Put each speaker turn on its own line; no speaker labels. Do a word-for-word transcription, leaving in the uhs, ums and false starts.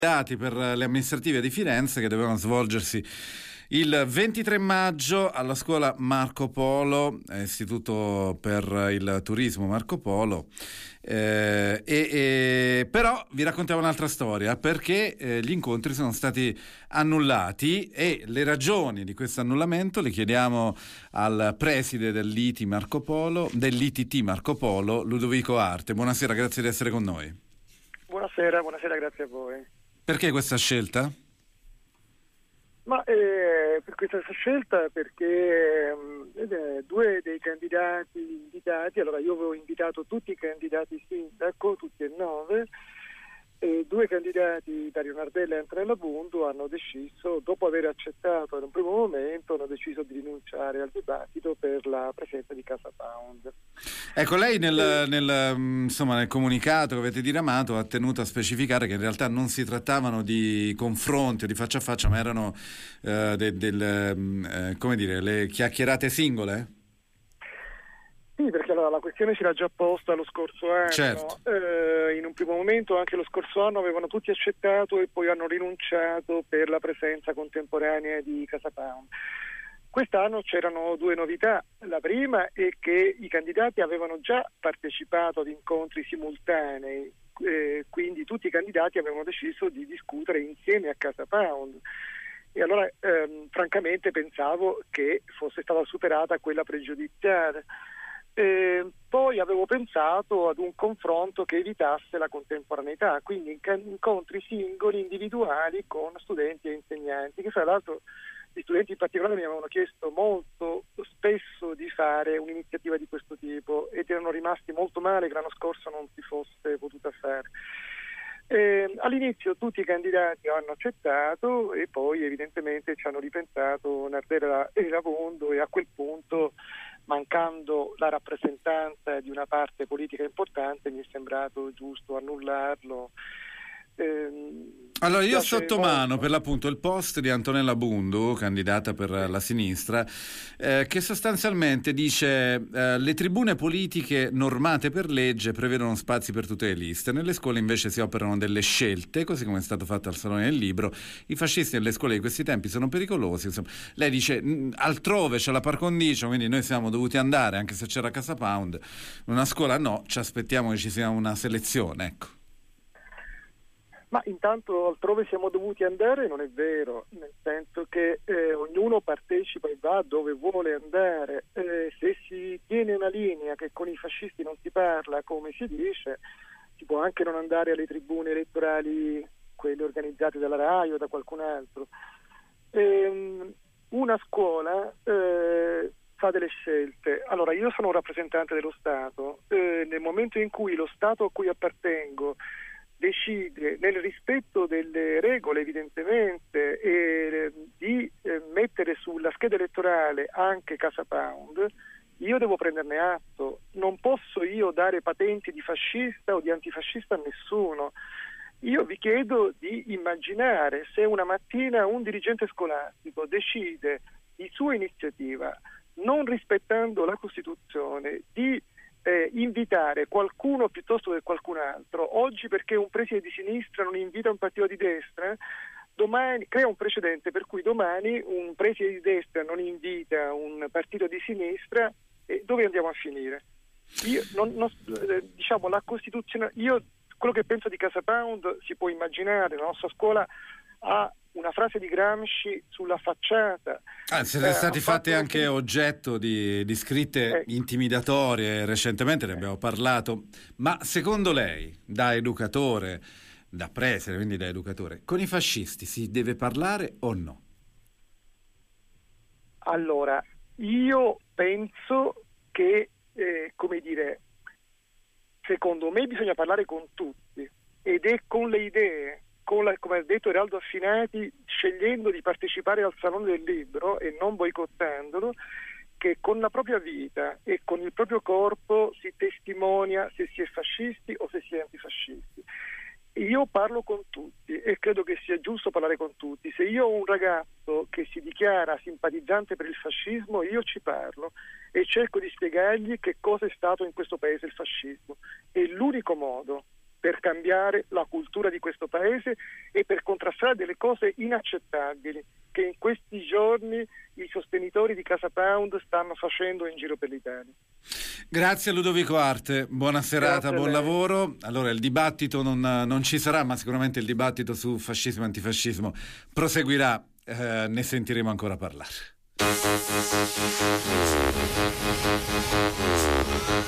Dati per le amministrative di Firenze che dovevano svolgersi il ventitré maggio alla scuola Marco Polo, eh, Istituto per il Turismo Marco Polo, eh, e, e, però vi raccontiamo un'altra storia perché eh, gli incontri sono stati annullati e le ragioni di questo annullamento le chiediamo al preside dell'I T Marco Polo, dell'I T T Marco Polo, Ludovico Arte. Buonasera, grazie di essere con noi.
Buonasera, buonasera, grazie a voi.
Perché questa scelta?
Ma eh, per questa scelta perché eh, due dei candidati invitati, allora io avevo invitato tutti i candidati sindaco, tutti e nove, e due candidati, Dario Nardella e Antonella Bundu, hanno deciso, dopo aver accettato in un primo momento, hanno deciso di rinunciare al dibattito per la presenza di Casa Pound.
Ecco, lei nel, nel, insomma, nel comunicato che avete diramato ha tenuto a specificare che in realtà non si trattavano di confronti o di faccia a faccia, ma erano eh, del, del, eh, come dire, le chiacchierate singole?
Sì, perché allora la questione si era già posta lo scorso anno.
Certo.
Eh, in un primo momento anche lo scorso anno avevano tutti accettato e poi hanno rinunciato per la presenza contemporanea di Casa Pound. Quest'anno c'erano due novità. La prima è che i candidati avevano già partecipato ad incontri simultanei, eh, quindi tutti i candidati avevano deciso di discutere insieme a Casa Pound. E allora ehm, francamente pensavo che fosse stata superata quella pregiudiziale. Eh, poi avevo pensato ad un confronto che evitasse la contemporaneità, quindi incontri singoli, individuali con studenti e insegnanti, che fra l'altro gli studenti in particolare mi avevano chiesto molto spesso di fare un'iniziativa di questo tipo ed erano rimasti molto male che l'anno scorso non si fosse potuta fare. Eh, all'inizio tutti i candidati hanno accettato e poi evidentemente ci hanno ripensato Nardella e Bundu, e a quel punto, mancando la rappresentanza di una parte politica importante, mi è sembrato giusto annullarlo. Eh,
allora io ho sotto mano per l'appunto il post di Antonella Bundu, candidata per la sinistra, eh, che sostanzialmente dice eh, le tribune politiche normate per legge prevedono spazi per tutte le liste, nelle scuole invece si operano delle scelte, così come è stato fatto al Salone del Libro, i fascisti nelle scuole di questi tempi sono pericolosi. Insomma, lei dice altrove c'è la par condicio, quindi noi siamo dovuti andare, anche se c'era Casa Pound, una scuola no, ci aspettiamo che ci sia una selezione, ecco.
Ma intanto altrove siamo dovuti andare non è vero, nel senso che eh, ognuno partecipa e va dove vuole andare. Eh, se si tiene una linea che con i fascisti non si parla, come si dice, si può anche non andare alle tribune elettorali, quelle organizzate dalla RAI o da qualcun altro. Eh, una scuola eh, fa delle scelte. Allora, io sono un rappresentante dello Stato. Eh, nel momento in cui lo Stato a cui appartengo decide, nel rispetto delle regole evidentemente, eh, di eh, mettere sulla scheda elettorale anche Casa Pound, io devo prenderne atto. Non posso io dare patenti di fascista o di antifascista a nessuno. Io vi chiedo di immaginare se una mattina un dirigente scolastico decide di sua iniziativa, non rispettando la Costituzione, di Eh, invitare qualcuno piuttosto che qualcun altro. Oggi perché un preside di sinistra non invita un partito di destra, domani crea un precedente per cui domani un preside di destra non invita un partito di sinistra, e dove andiamo a finire? Io non, non, eh, diciamo la Costituzione, io quello che penso di Casa Pound si può immaginare. La nostra scuola ha una frase di Gramsci sulla facciata.
Ah, siete
eh,
stati fatti
fatto...
anche oggetto di, di scritte
eh.
intimidatorie, recentemente ne abbiamo parlato, ma secondo lei, da educatore, da preside, quindi da educatore, con i fascisti si deve parlare o no?
Allora, io penso che, eh, come dire, secondo me bisogna parlare con tutti, ed è con le idee, con la, come ha detto Eraldo Affinati, scegliendo di partecipare al Salone del Libro e non boicottandolo, che con la propria vita e con il proprio corpo si testimonia se si è fascisti o se si è antifascisti. Io parlo con tutti e credo che sia giusto parlare con tutti. Se io ho un ragazzo che si dichiara simpatizzante per il fascismo, io ci parlo e cerco di spiegargli che cosa è stato in questo paese il fascismo. È l'unico modo per cambiare la cultura di questo paese e per contrastare delle cose inaccettabili che in questi giorni i sostenitori di Casa Pound stanno facendo in giro per l'Italia.
Grazie a Ludovico Arte, buona serata,
Grazie
buon lavoro. Allora, il dibattito non, non ci sarà, ma sicuramente il dibattito su fascismo e antifascismo proseguirà, eh, ne sentiremo ancora parlare.